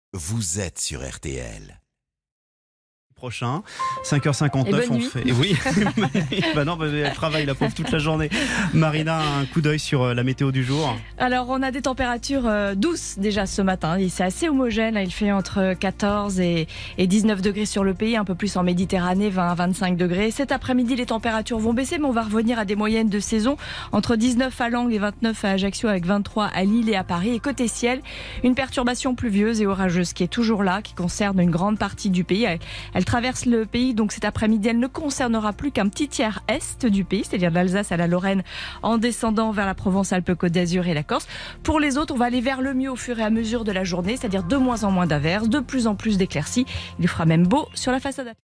vous êtes sur RTL. Prochain, 5h59 on fait. Et oui, bah non, elle travaille la pauvre toute la journée. Marina, un coup d'œil sur la météo du jour. Alors on a des températures douces déjà ce matin, c'est assez homogène, il fait entre 14 et 19 degrés sur le pays, un peu plus en Méditerranée, 20 à 25 degrés. Cet après-midi les températures vont baisser mais on va revenir à des moyennes de saison, entre 19 à Langles et 29 à Ajaccio, avec 23 à Lille et à Paris. Et côté ciel, une perturbation pluvieuse et orageuse qui est toujours là, qui concerne une grande partie du pays. Elle traverse le pays, donc cet après-midi, elle ne concernera plus qu'un petit tiers est du pays, c'est-à-dire de l'Alsace à la Lorraine, en descendant vers la Provence-Alpes-Côte d'Azur et la Corse. Pour les autres, on va aller vers le mieux au fur et à mesure de la journée, c'est-à-dire de moins en moins d'averses, de plus en plus d'éclaircies. Il fera même beau sur la façade.